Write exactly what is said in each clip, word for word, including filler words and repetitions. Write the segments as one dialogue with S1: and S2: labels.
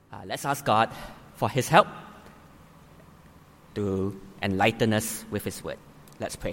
S1: Uh, let's ask God for His help to enlighten us with His word. Let's pray.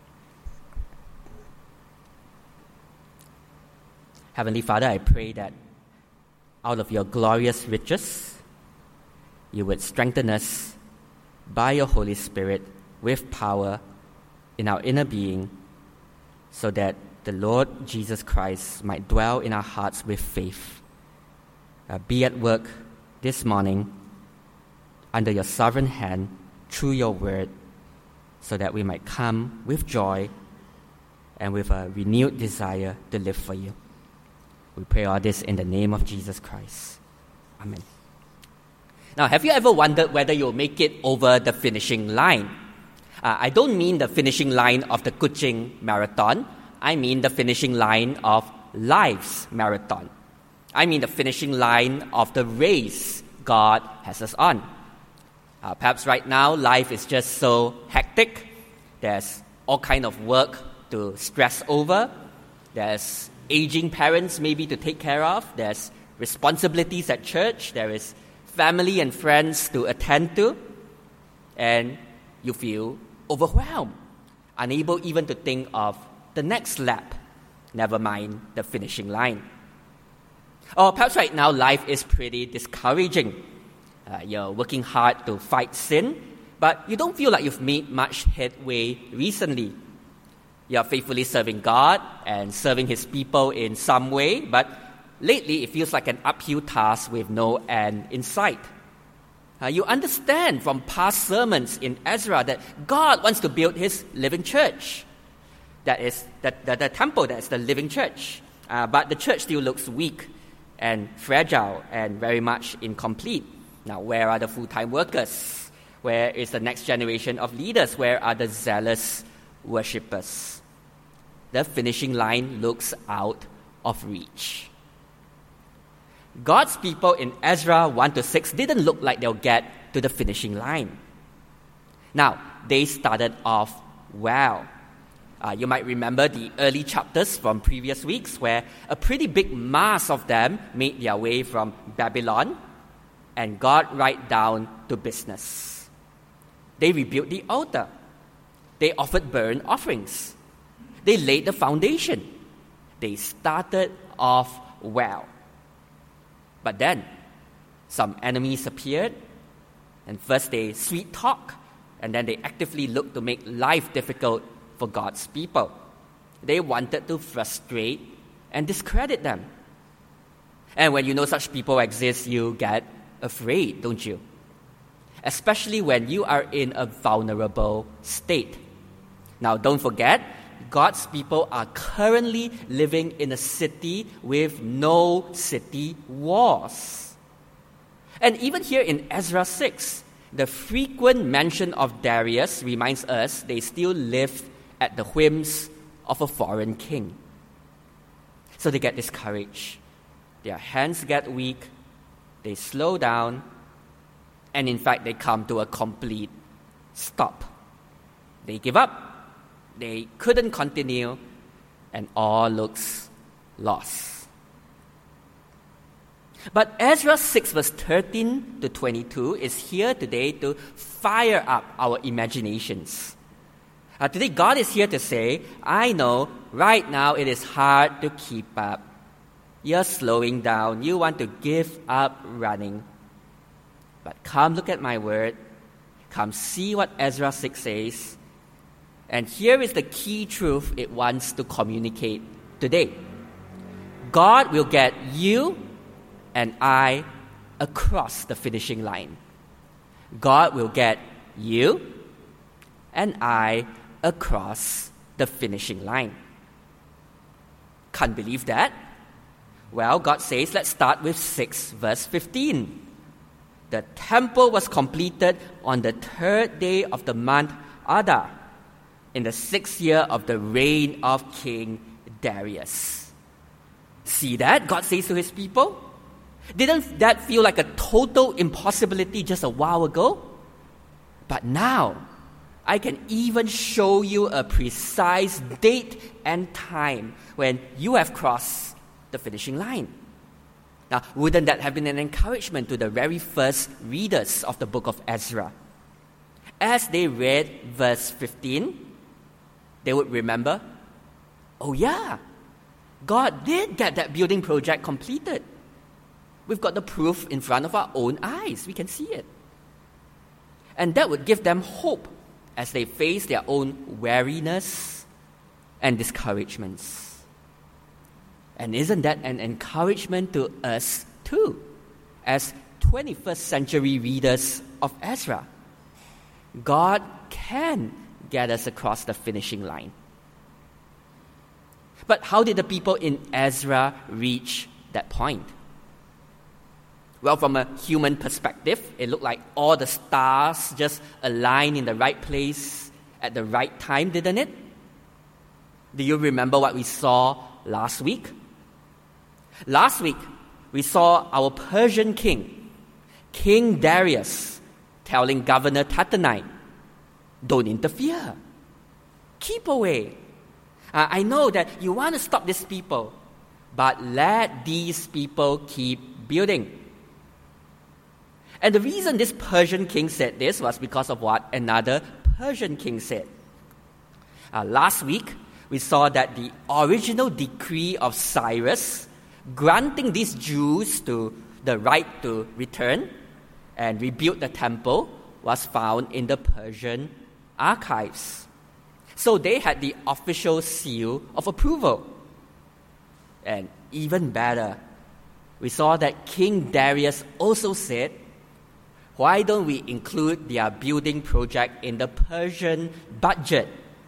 S1: Heavenly Father, I pray that out of your glorious riches, you would strengthen us by your Holy Spirit with power in our inner being, so that the Lord Jesus Christ might dwell in our hearts with faith. Uh, be at work this morning under your sovereign hand through your word, so that we might come with joy and with a renewed desire to live for you. We pray all this in the name of Jesus Christ. Amen. Now, have you ever wondered whether you'll make it over the finishing line? Uh, I don't mean the finishing line of the Kuching Marathon. I mean the finishing line of life's marathon. I mean the finishing line of the race God has us on. Uh, perhaps right now, life is just so hectic. There's all kind of work to stress over. There's aging parents maybe to take care of. There's responsibilities at church. There is family and friends to attend to. And you feel overwhelmed, unable even to think of the next lap, never mind the finishing line. Or perhaps right now life is pretty discouraging. Uh, you're working hard to fight sin, but you don't feel like you've made much headway recently. You're faithfully serving God and serving His people in some way, but lately it feels like an uphill task with no end in sight. Uh, you understand from past sermons in Ezra that God wants to build His living church. That is the, the, the temple, that's the living church. Uh, but the church still looks weak and fragile and very much incomplete. Now, where are the full-time workers? Where is the next generation of leaders? Where are the zealous worshippers? The finishing line looks out of reach. God's people in Ezra one to six didn't look like they'll get to the finishing line. Now, they started off well. Uh, you might remember the early chapters from previous weeks where a pretty big mass of them made their way from Babylon and got right down to business. They rebuilt the altar. They offered burnt offerings. They laid the foundation. They started off well. But then, some enemies appeared, and first they sweet talk, and then they actively looked to make life difficult for God's people. They wanted to frustrate and discredit them. And when you know such people exist, you get afraid, don't you? Especially when you are in a vulnerable state. Now, don't forget, God's people are currently living in a city with no city walls. And even here in Ezra six, the frequent mention of Darius reminds us they still live at the whims of a foreign king. So they get discouraged. Their hands get weak. They slow down. And in fact, they come to a complete stop. They give up. They couldn't continue, and all looks lost. But Ezra six verse thirteen to twenty-two is here today to fire up our imaginations. Uh, today God is here to say, I know right now it is hard to keep up. You're slowing down. You want to give up running. But come look at my word. Come see what Ezra six says. And here is the key truth it wants to communicate today. God will get you and I across the finishing line. God will get you and I across the finishing line. Can't believe that? Well, God says, let's start with six verse fifteen. The temple was completed on the third day of the month Adar, in the sixth year of the reign of King Darius. See that? God says to His people. Didn't that feel like a total impossibility just a while ago? But now, I can even show you a precise date and time when you have crossed the finishing line. Now, wouldn't that have been an encouragement to the very first readers of the book of Ezra? As they read verse fifteen, they would remember, oh yeah, God did get that building project completed. We've got the proof in front of our own eyes. We can see it. And that would give them hope as they face their own weariness and discouragements. And isn't that an encouragement to us too, as twenty-first century readers of Ezra? God can get us across the finishing line. But how did the people in Ezra reach that point? Well, from a human perspective, it looked like all the stars just aligned in the right place at the right time, didn't it? Do you remember what we saw last week? Last week, we saw our Persian king, King Darius, telling Governor Tattenai, don't interfere. Keep away. Uh, I know that you want to stop these people, but let these people keep building. And the reason this Persian king said this was because of what another Persian king said. Uh, last week, we saw that the original decree of Cyrus granting these Jews to the right to return and rebuild the temple was found in the Persian archives. So they had the official seal of approval. And even better, we saw that King Darius also said, why don't we include their building project in the Persian budget?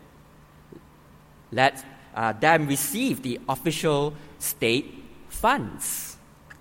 S1: Let uh, them receive the official state funds.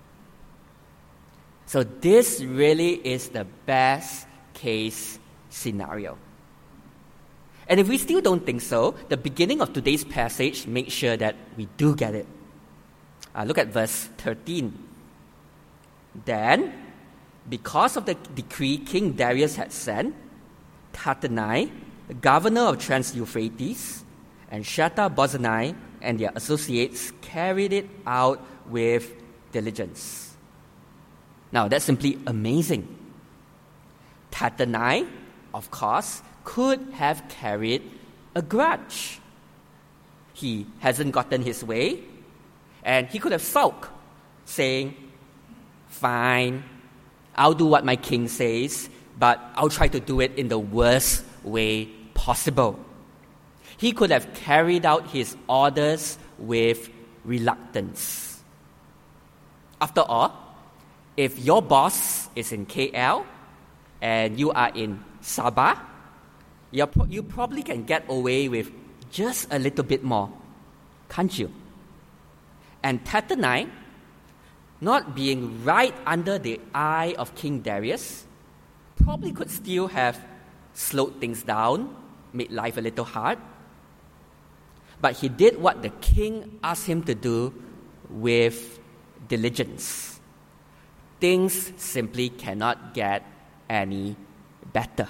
S1: So this really is the best case scenario. And if we still don't think so, the beginning of today's passage makes sure that we do get it. Uh, look at verse thirteen. Then, because of the decree King Darius had sent, Tattenai, the governor of Trans-Euphrates, and Shethar-bozenai and their associates carried it out with diligence. Now, that's simply amazing. Tattenai, of course, could have carried a grudge. He hasn't gotten his way, and he could have sulked, saying, fine, I'll do what my king says, but I'll try to do it in the worst way possible. He could have carried out his orders with reluctance. After all, if your boss is in K L and you are in Sabah, you're pro- you probably can get away with just a little bit more, can't you? And Tattenai, not being right under the eye of King Darius, probably could still have slowed things down, made life a little hard. But he did what the king asked him to do with diligence. Things simply cannot get any better.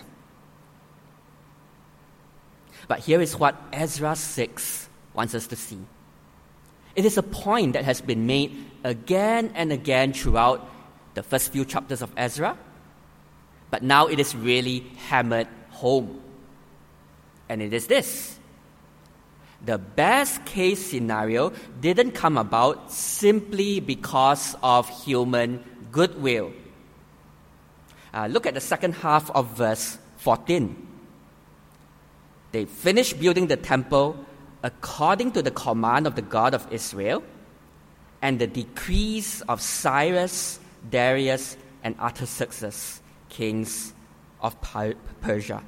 S1: But here is what Ezra six wants us to see. It is a point that has been made again and again throughout the first few chapters of Ezra, but now it is really hammered home. And it is this. The best case scenario didn't come about simply because of human goodwill. Uh, look at the second half of verse fourteen. They finished building the temple according to the command of the God of Israel and the decrees of Cyrus, Darius, and Artaxerxes, kings of Persia.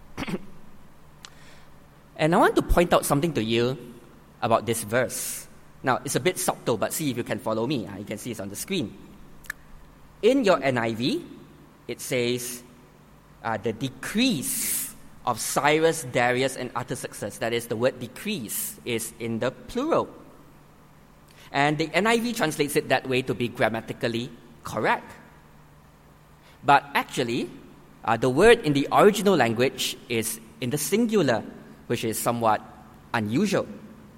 S1: And I want to point out something to you about this verse. Now, it's a bit subtle, but see if you can follow me. You can see it on the screen. In your N I V, it says, uh, the decrees of Cyrus, Darius, and Artaxerxes. That is, the word decrees is in the plural. And the N I V translates it that way to be grammatically correct. But actually, uh, the word in the original language is in the singular, which is somewhat unusual.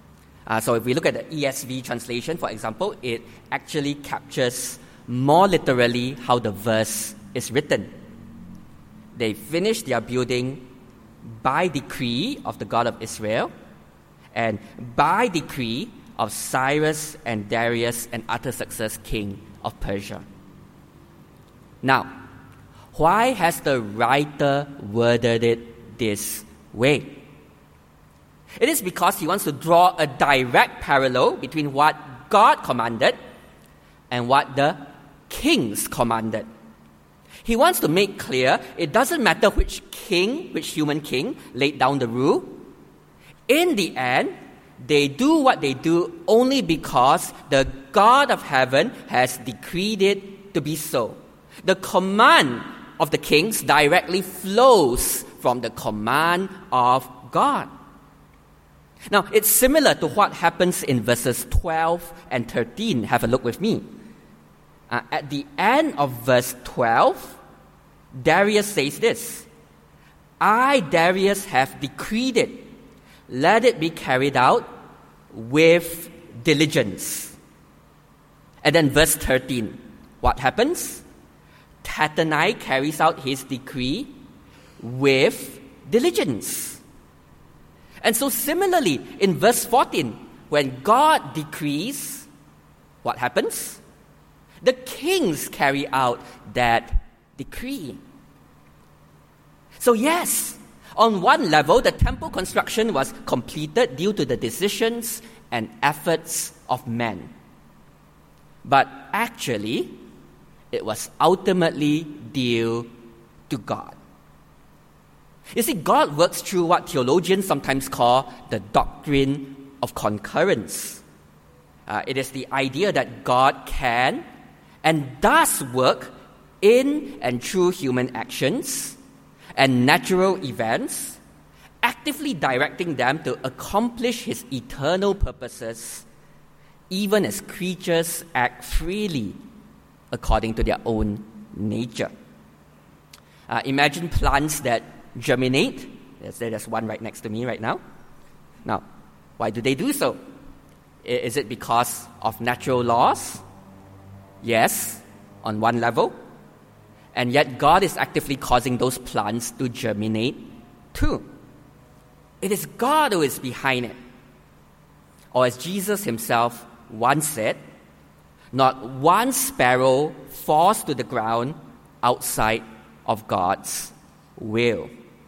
S1: Uh, so if we look at the E S V translation, for example, it actually captures more literally how the verse is written. They finished their building by decree of the God of Israel, and by decree of Cyrus and Darius and Artaxerxes, king of Persia. Now, why has the writer worded it this way? It is because he wants to draw a direct parallel between what God commanded and what the kings commanded. He wants to make clear it doesn't matter which king, which human king, laid down the rule. In the end, they do what they do only because the God of heaven has decreed it to be so. The command of the kings directly flows from the command of God. Now, it's similar to what happens in verses twelve and thirteen. Have a look with me. Uh, at the end of verse twelve, Darius says this, I, Darius, have decreed it. Let it be carried out with diligence. And then verse thirteen, what happens? Tattenai carries out his decree with diligence. And so similarly, in verse fourteen, when God decrees, what happens? The kings carry out that decree. So yes, on one level, the temple construction was completed due to the decisions and efforts of men. But actually, it was ultimately due to God. You see, God works through what theologians sometimes call the doctrine of concurrence. Uh, it is the idea that God can and does work in and through human actions and natural events, actively directing them to accomplish His eternal purposes, even as creatures act freely according to their own nature. Uh, imagine plants that germinate. There's, there's one right next to me right now. Now, why do they do so? Is it because of natural laws? Yes, on one level. And yet God is actively causing those plants to germinate too. It is God who is behind it. Or as Jesus himself once said, not one sparrow falls to the ground outside of God's will.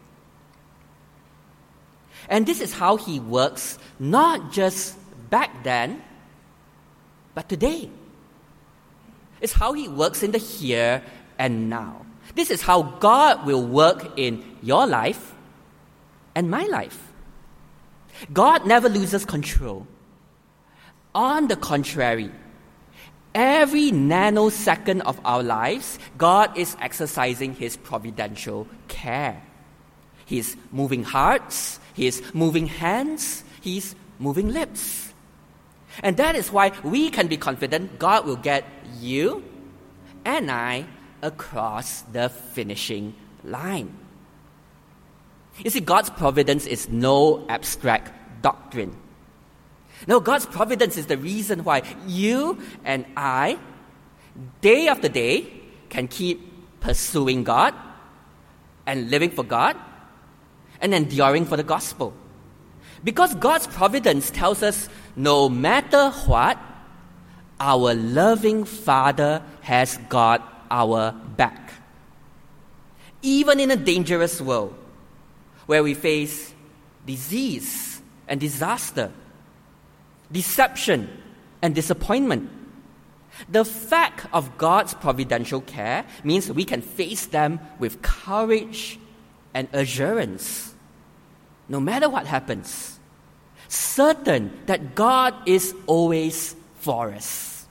S1: And this is how He works, not just back then, but today. It's how He works in the here and now. This is how God will work in your life and my life. God never loses control. On the contrary, every nanosecond of our lives, God is exercising His providential care. He's moving hearts, He's moving hands, He's moving lips. And that is why we can be confident God will get you and I across the finishing line. You see, God's providence is no abstract doctrine. No, God's providence is the reason why you and I, day after day, can keep pursuing God and living for God and enduring for the gospel. Because God's providence tells us no matter what, our loving Father has got our back. Even in a dangerous world where we face disease and disaster, deception and disappointment, the fact of God's providential care means we can face them with courage and assurance, no matter what happens, certain that God is always for us.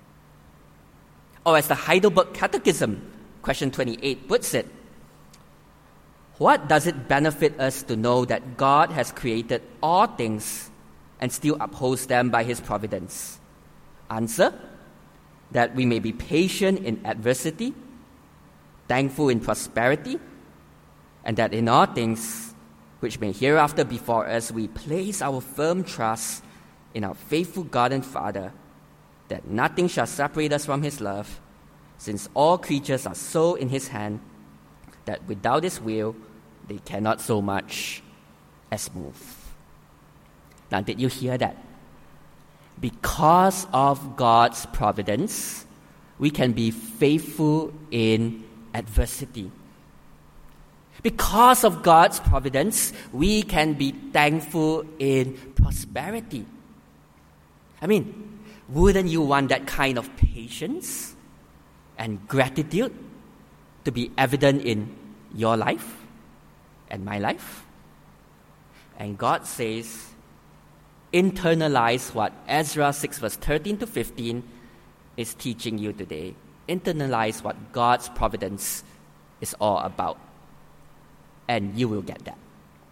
S1: Or as the Heidelberg Catechism, question twenty-eight, puts it, what does it benefit us to know that God has created all things and still upholds them by His providence? Answer, that we may be patient in adversity, thankful in prosperity, and that in all things which may hereafter befall us, we place our firm trust in our faithful God and Father, that nothing shall separate us from His love, since all creatures are so in His hand that without His will they cannot so much as move. Now, did you hear that? Because of God's providence, we can be faithful in adversity. Because of God's providence, we can be thankful in prosperity. I mean, wouldn't you want that kind of patience and gratitude to be evident in your life and my life? And God says, internalize what Ezra six verse thirteen to fifteen is teaching you today. Internalize what God's providence is all about. And you will get that.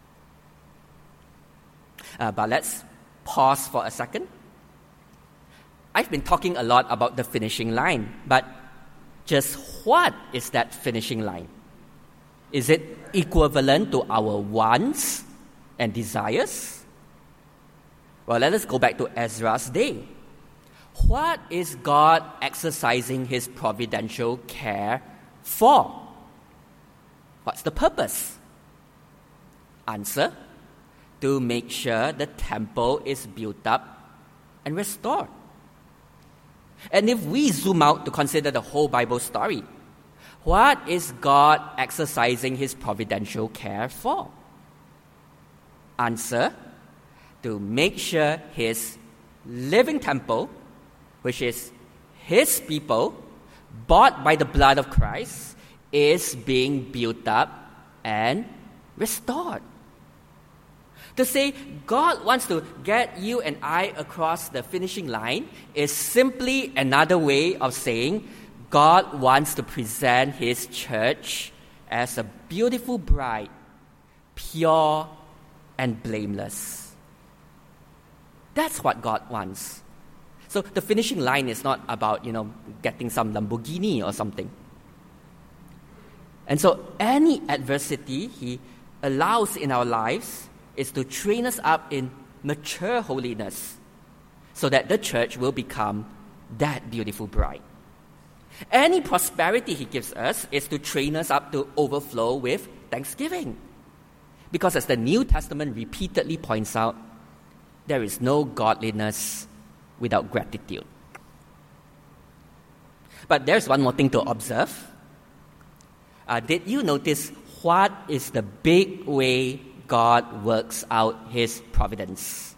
S1: Uh, but let's pause for a second. I've been talking a lot about the finishing line, but just what is that finishing line? Is it equivalent to our wants and desires? Well, let us go back to Ezra's day. What is God exercising His providential care for? What's the purpose? Answer: to make sure the temple is built up and restored. And if we zoom out to consider the whole Bible story, what is God exercising His providential care for? Answer: to make sure His living temple, which is His people, bought by the blood of Christ, is being built up and restored. To say God wants to get you and I across the finishing line is simply another way of saying God wants to present His church as a beautiful bride, pure and blameless. That's what God wants. So the finishing line is not about, you know, getting some Lamborghini or something. And so any adversity He allows in our lives is to train us up in mature holiness so that the church will become that beautiful bride. Any prosperity He gives us is to train us up to overflow with thanksgiving. Because as the New Testament repeatedly points out, there is no godliness without gratitude. But there's one more thing to observe. Uh, did you notice what is the big way God works out His providence?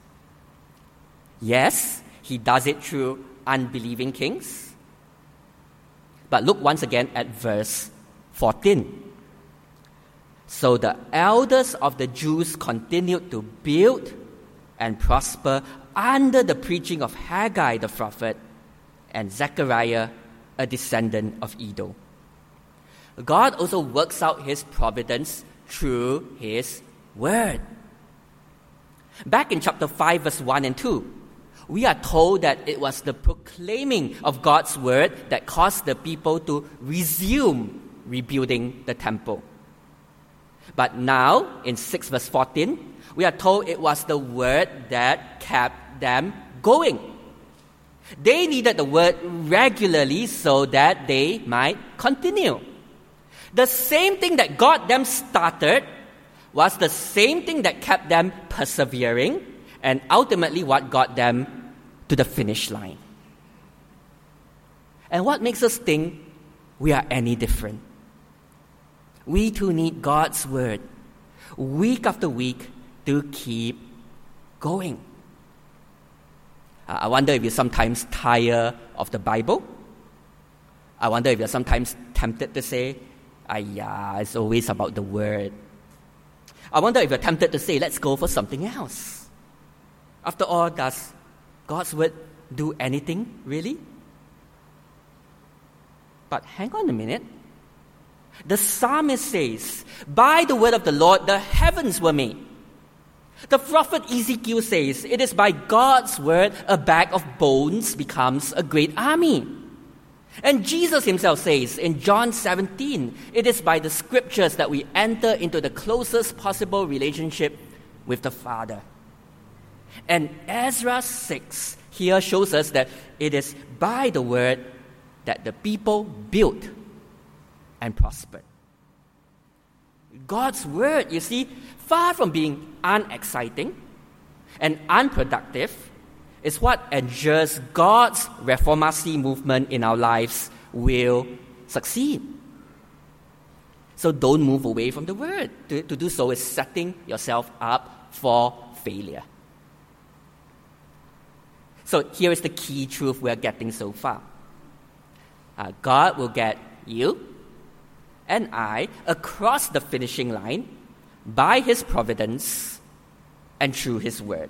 S1: Yes, He does it through unbelieving kings. But look once again at verse fourteen. So the elders of the Jews continued to build and prosper under the preaching of Haggai the prophet and Zechariah, a descendant of Iddo. God also works out His providence through His Word. Back in chapter five, verse one and two, we are told that it was the proclaiming of God's Word that caused the people to resume rebuilding the temple. But now, in six verse fourteen, we are told it was the Word that kept them going. They needed the Word regularly so that they might continue. The same thing that got them started was the same thing that kept them persevering and ultimately what got them to the finish line. And what makes us think we are any different? We too need God's Word week after week to keep going. Uh, I wonder if you sometimes tire of the Bible. I wonder if you're sometimes tempted to say, ah, yeah, it's always about the Word. I wonder if you're tempted to say, let's go for something else. After all, does God's Word do anything, really? But hang on a minute. The psalmist says, by the word of the Lord, the heavens were made. The prophet Ezekiel says, it is by God's word, a bag of bones becomes a great army. And Jesus Himself says in John seventeen, it is by the scriptures that we enter into the closest possible relationship with the Father. And Ezra six here shows us that it is by the word that the people built and prospered. God's word, you see, far from being unexciting and unproductive, is what ensures God's reformasi movement in our lives will succeed. So don't move away from the word. To, to do so is setting yourself up for failure. So here is the key truth we are getting so far. Uh, God will get you and I across the finishing line by His providence and through His word.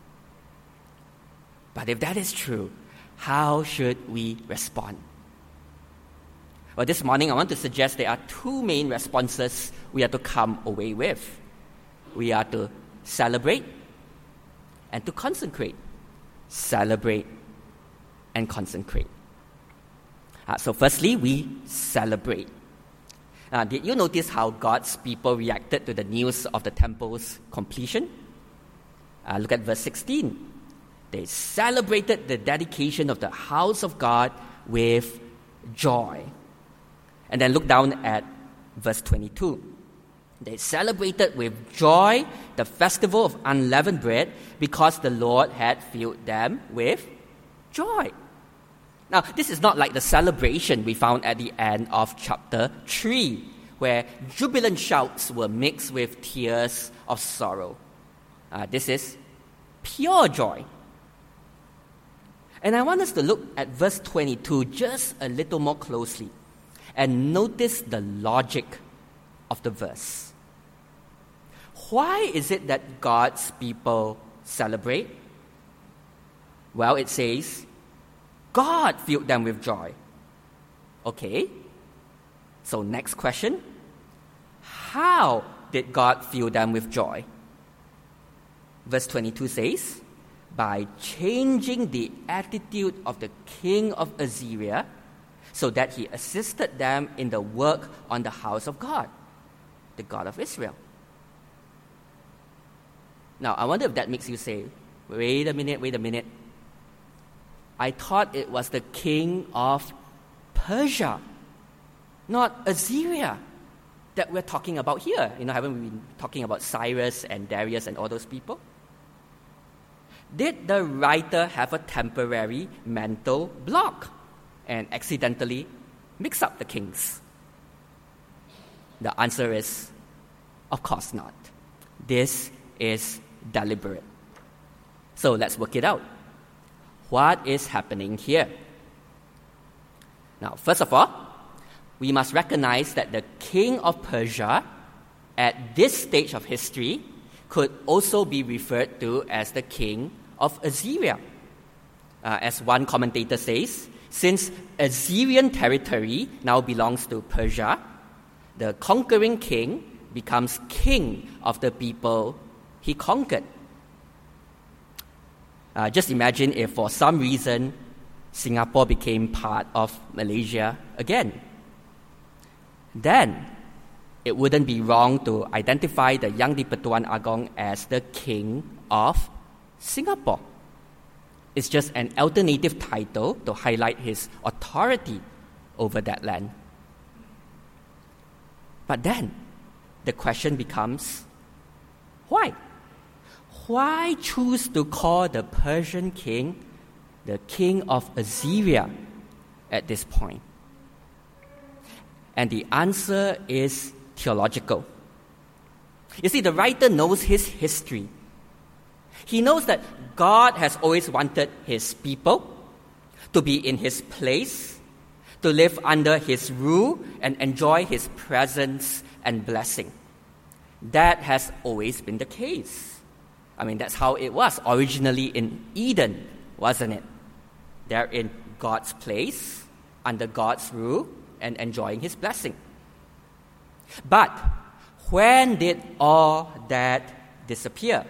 S1: But if that is true, how should we respond? Well, this morning I want to suggest there are two main responses we are to come away with. We are to celebrate and to consecrate. Celebrate and consecrate. Uh, so firstly, we celebrate. Uh, did you notice how God's people reacted to the news of the temple's completion? Uh, look at verse sixteen. They celebrated the dedication of the house of God with joy. And then look down at verse twenty-two. They celebrated with joy the festival of unleavened bread because the Lord had filled them with joy. Now, this is not like the celebration we found at the end of chapter three, where jubilant shouts were mixed with tears of sorrow. Uh, this is pure joy. And I want us to look at verse twenty-two just a little more closely and notice the logic of the verse. Why is it that God's people celebrate? Well, it says, God filled them with joy. Okay. So next question. How did God fill them with joy? Verse twenty-two says, by changing the attitude of the king of Assyria so that he assisted them in the work on the house of God, the God of Israel. Now, I wonder if that makes you say, wait a minute, wait a minute. I thought it was the king of Persia, not Assyria, that we're talking about here. You know, haven't we been talking about Cyrus and Darius and all those people? Did the writer have a temporary mental block and accidentally mix up the kings? The answer is, of course not. This is deliberate. So let's work it out. What is happening here? Now, first of all, we must recognize that the king of Persia at this stage of history could also be referred to as the king of Assyria. Uh, as one commentator says, since Assyrian territory now belongs to Persia, the conquering king becomes king of the people he conquered. Uh, just imagine if for some reason Singapore became part of Malaysia again. Then it wouldn't be wrong to identify the Yang di-Pertuan Agong as the king of Singapore. It's just an alternative title to highlight his authority over that land. But then the question becomes, why? Why choose to call the Persian king the king of Assyria at this point? And the answer is theological. You see, the writer knows his history. He knows that God has always wanted His people to be in His place, to live under His rule and enjoy His presence and blessing. That has always been the case. I mean, that's how it was originally in Eden, wasn't it? They're in God's place, under God's rule, and enjoying His blessing. But when did all that disappear?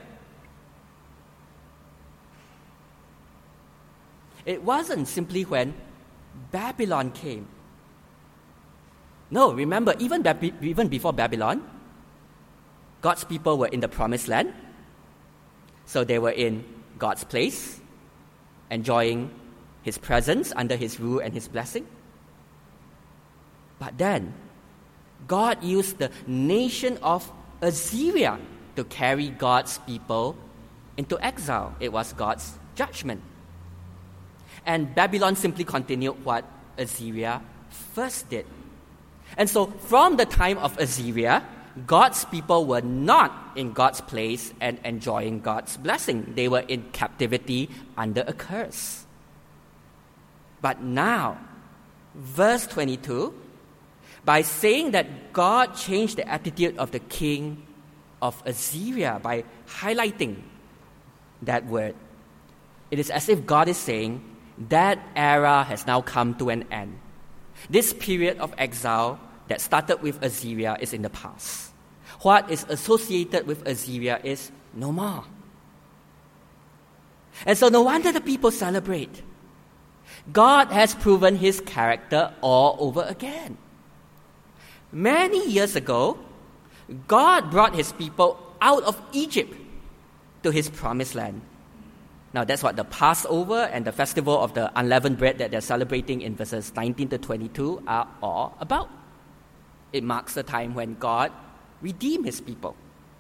S1: It wasn't simply when Babylon came. No, remember, even, Bab- even before Babylon, God's people were in the Promised Land. So they were in God's place, enjoying His presence under His rule and His blessing. But then, God used the nation of Assyria to carry God's people into exile. It was God's judgment. And Babylon simply continued what Assyria first did. And so, from the time of Assyria, God's people were not in God's place and enjoying God's blessing. They were in captivity under a curse. But now, verse twenty-two, by saying that God changed the attitude of the king of Assyria by highlighting that word, it is as if God is saying that era has now come to an end. This period of exile that started with Assyria is in the past. What is associated with Assyria is no more. And so no wonder the people celebrate. God has proven His character all over again. Many years ago, God brought His people out of Egypt to His promised land. Now that's what the Passover and the festival of the unleavened bread that they're celebrating in verses nineteen to twenty-two are all about. It marks the time when God redeemed His people.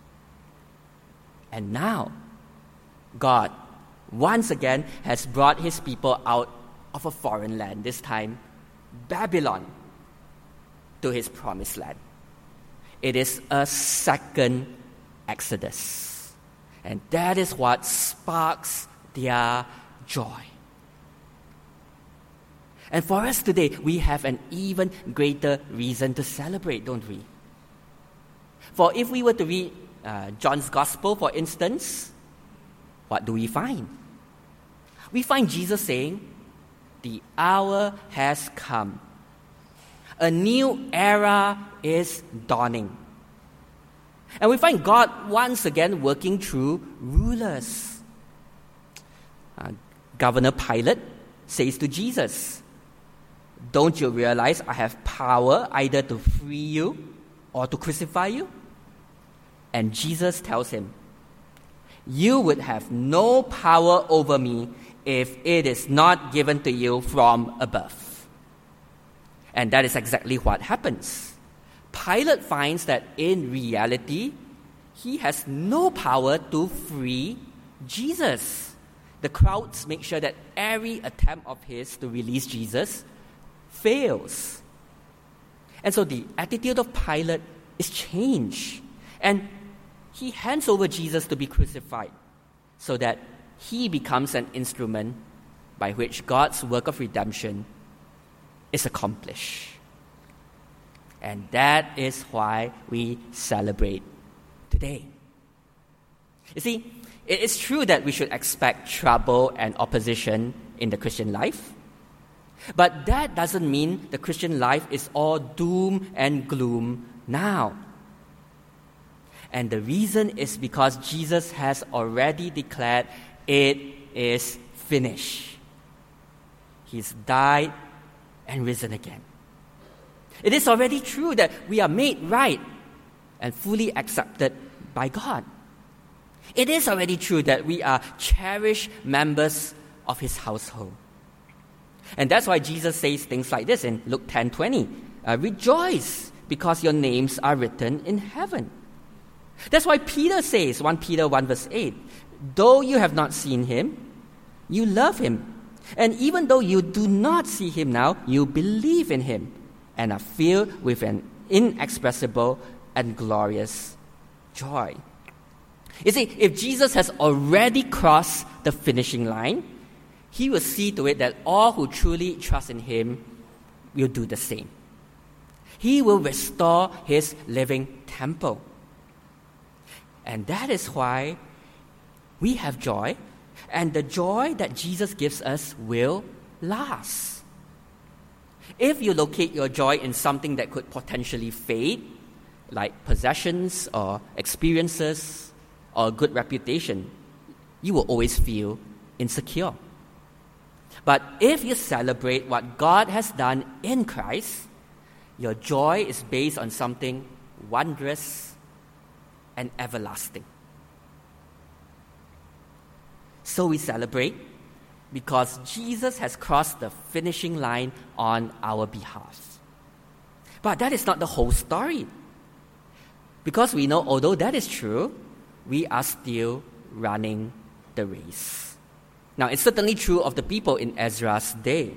S1: And now, God once again has brought His people out of a foreign land, this time Babylon, to His promised land. It is a second Exodus. And that is what sparks their joy. And for us today, we have an even greater reason to celebrate, don't we? For if we were to read uh, John's Gospel, for instance, what do we find? We find Jesus saying, "The hour has come. A new era is dawning." And we find God once again working through rulers. Uh, Governor Pilate says to Jesus, "Don't you realize I have power either to free you or to crucify you?" And Jesus tells him, "You would have no power over me if it is not given to you from above." And that is exactly what happens. Pilate finds that in reality, he has no power to free Jesus. The crowds make sure that every attempt of his to release Jesus fails. And so the attitude of Pilate is changed. And he hands over Jesus to be crucified so that he becomes an instrument by which God's work of redemption is accomplished. And that is why we celebrate today. You see, it is true that we should expect trouble and opposition in the Christian life. But that doesn't mean the Christian life is all doom and gloom now. And the reason is because Jesus has already declared it is finished. He's died and risen again. It is already true that we are made right and fully accepted by God. It is already true that we are cherished members of His household. And that's why Jesus says things like this in Luke ten twenty. Uh, Rejoice because your names are written in heaven. That's why Peter says, First Peter one verse eight, though you have not seen Him, you love Him. And even though you do not see Him now, you believe in Him and are filled with an inexpressible and glorious joy. You see, if Jesus has already crossed the finishing line, He will see to it that all who truly trust in Him will do the same. He will restore His living temple. And that is why we have joy, and the joy that Jesus gives us will last. If you locate your joy in something that could potentially fade, like possessions or experiences or a good reputation, you will always feel insecure. But if you celebrate what God has done in Christ, your joy is based on something wondrous and everlasting. So we celebrate because Jesus has crossed the finishing line on our behalf. But that is not the whole story. Because we know, although that is true, we are still running the race. Now, it's certainly true of the people in Ezra's day.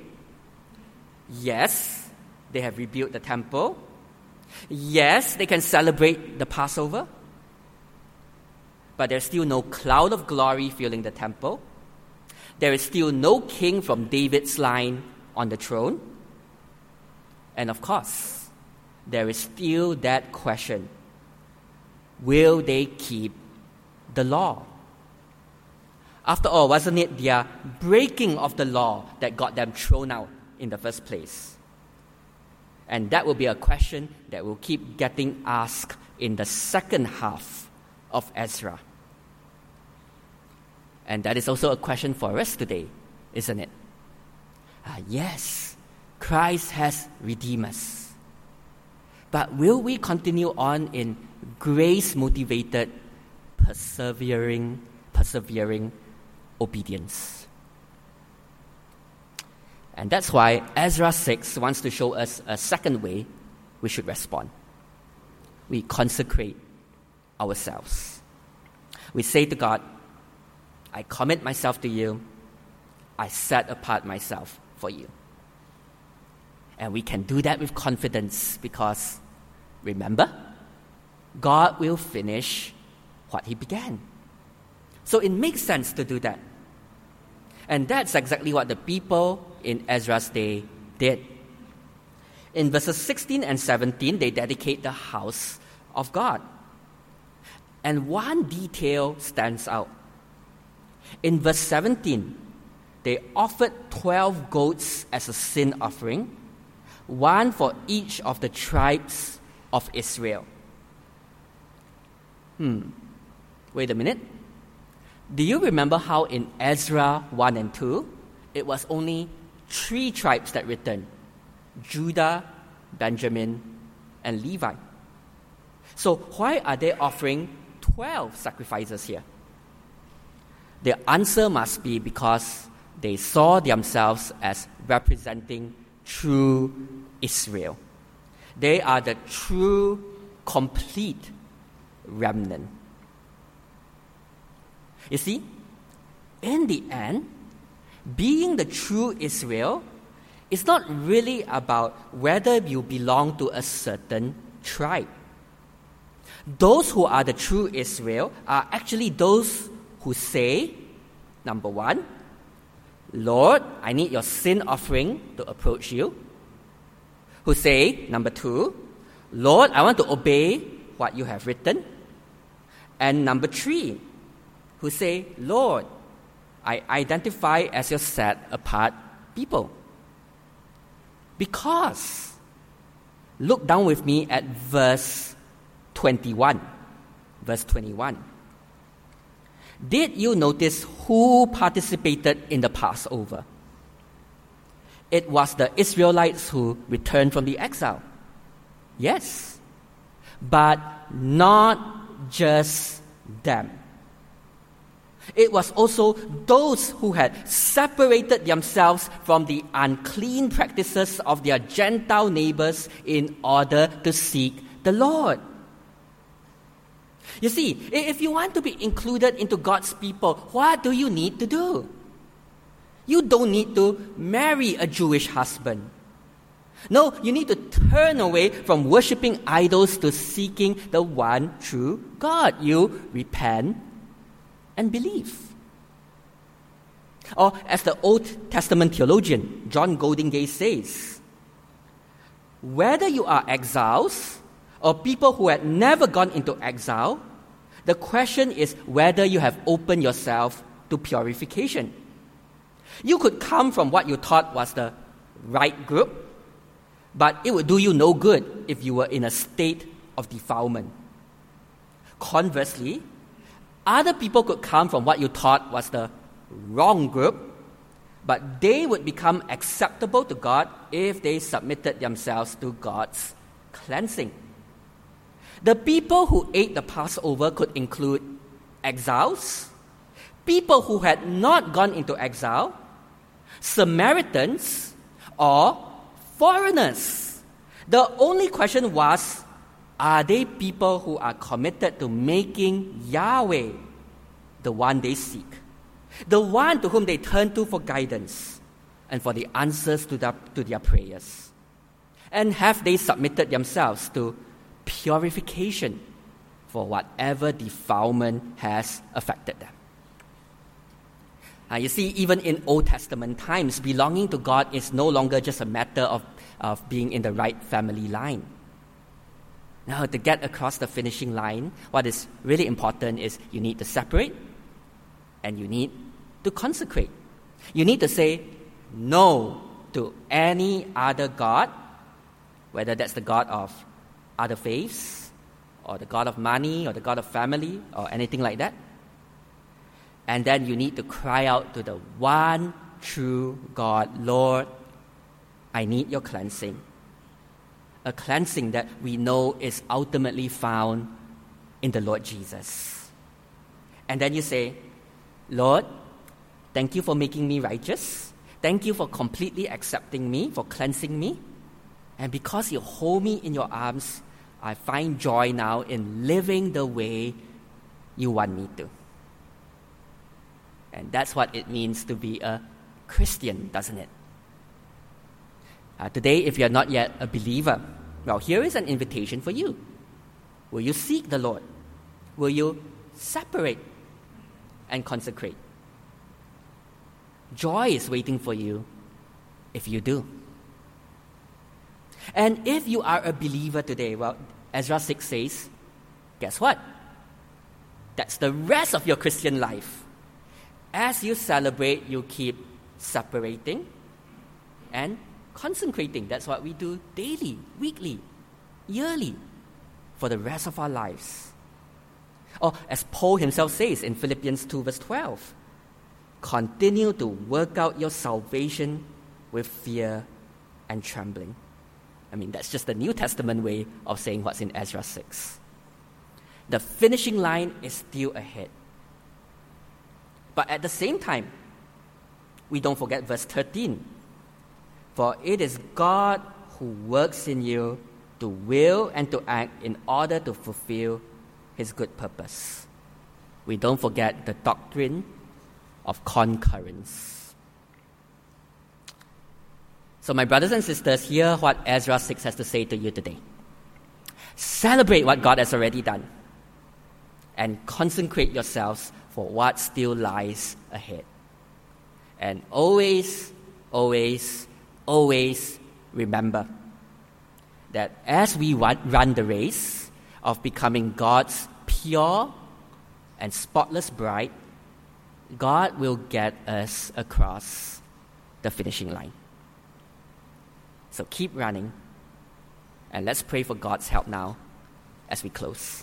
S1: Yes, they have rebuilt the temple. Yes, they can celebrate the Passover. But there's still no cloud of glory filling the temple. There is still no king from David's line on the throne. And of course, there is still that question: will they keep the law? After all, wasn't it their breaking of the law that got them thrown out in the first place? And that will be a question that will keep getting asked in the second half of Ezra. And that is also a question for us today, isn't it? Ah, yes, Christ has redeemed us. But will we continue on in grace-motivated, persevering, persevering obedience? And that's why Ezra six wants to show us a second way we should respond. We consecrate ourselves. We say to God, I commit myself to you. I set apart myself for you. And we can do that with confidence because, remember, God will finish what He began. So it makes sense to do that. And that's exactly what the people in Ezra's day did. In verses sixteen and seventeen, they dedicate the house of God. And one detail stands out. In verse seventeen, they offered twelve goats as a sin offering, one for each of the tribes of Israel. Hmm, wait a minute. Do you remember how in Ezra one and two, it was only three tribes that returned? Judah, Benjamin, and Levi. So why are they offering twelve sacrifices here? The answer must be because they saw themselves as representing true Israel. They are the true, complete remnant. You see, in the end, being the true Israel is not really about whether you belong to a certain tribe. Those who are the true Israel are actually those who say, number one, Lord, I need your sin offering to approach you. Who say, number two, Lord, I want to obey what you have written. And number three, who say, Lord, I identify as your set-apart people. Because, look down with me at verse twenty-one. Verse twenty-one. Did you notice who participated in the Passover? It was the Israelites who returned from the exile. Yes, but not just them. It was also those who had separated themselves from the unclean practices of their Gentile neighbors in order to seek the Lord. You see, if you want to be included into God's people, what do you need to do? You don't need to marry a Jewish husband. No, you need to turn away from worshiping idols to seeking the one true God. You repent and believe. Or as the Old Testament theologian John Goldingay says, whether you are exiles or people who had never gone into exile, the question is whether you have opened yourself to purification. You could come from what you thought was the right group, but it would do you no good if you were in a state of defilement. Conversely, other people could come from what you thought was the wrong group, but they would become acceptable to God if they submitted themselves to God's cleansing. The people who ate the Passover could include exiles, people who had not gone into exile, Samaritans, or foreigners. The only question was, are they people who are committed to making Yahweh the one they seek, the one to whom they turn to for guidance and for the answers to their, to their prayers? And have they submitted themselves to purification for whatever defilement has affected them? Uh, you see, even in Old Testament times, belonging to God is no longer just a matter of, of being in the right family line. Now, to get across the finishing line, what is really important is you need to separate and you need to consecrate. You need to say no to any other God, whether that's the God of other faiths, or the God of money, or the God of family, or anything like that. And then you need to cry out to the one true God, Lord, I need your cleansing. A cleansing that we know is ultimately found in the Lord Jesus. And then you say, Lord, thank you for making me righteous. Thank you for completely accepting me, for cleansing me. And because you hold me in your arms, I find joy now in living the way you want me to. And that's what it means to be a Christian, doesn't it? Uh, today, if you're not yet a believer, well, here is an invitation for you. Will you seek the Lord? Will you separate and consecrate? Joy is waiting for you if you do. And if you are a believer today, well, Ezra six says, guess what? That's the rest of your Christian life. As you celebrate, you keep separating and consecrating. That's what we do daily, weekly, yearly, for the rest of our lives. Or as Paul himself says in Philippians two verse twelve, continue to work out your salvation with fear and trembling. I mean, that's just the New Testament way of saying what's in Ezra six. The finishing line is still ahead. But at the same time, we don't forget verse thirteen. For it is God who works in you to will and to act in order to fulfill His good purpose. We don't forget the doctrine of concurrence. So my brothers and sisters, hear what Ezra six has to say to you today. Celebrate what God has already done and consecrate yourselves for what still lies ahead. And always, always, always remember that as we run the race of becoming God's pure and spotless bride, God will get us across the finishing line. So keep running, and let's pray for God's help now as we close.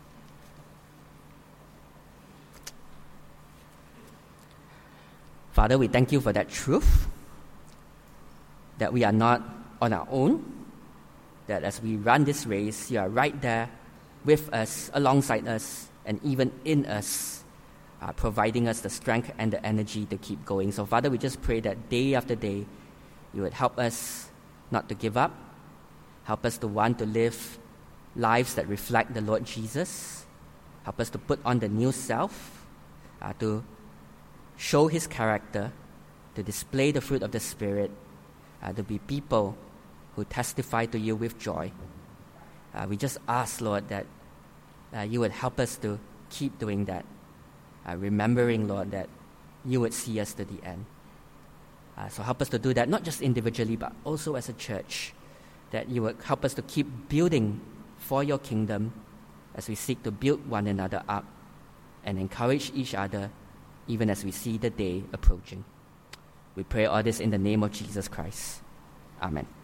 S1: Father, we thank you for that truth, that we are not on our own, that as we run this race, you are right there with us, alongside us, and even in us, uh, providing us the strength and the energy to keep going. So, Father, we just pray that day after day, you would help us not to give up, help us to want to live lives that reflect the Lord Jesus, help us to put on the new self, uh, to show His character, to display the fruit of the Spirit, uh, to be people who testify to you with joy. Uh, we just ask, Lord, that uh, you would help us to keep doing that, uh, remembering, Lord, that you would see us to the end. Uh, so help us to do that, not just individually, but also as a church, that you would help us to keep building for your kingdom as we seek to build one another up and encourage each other even as we see the day approaching. We pray all this in the name of Jesus Christ. Amen.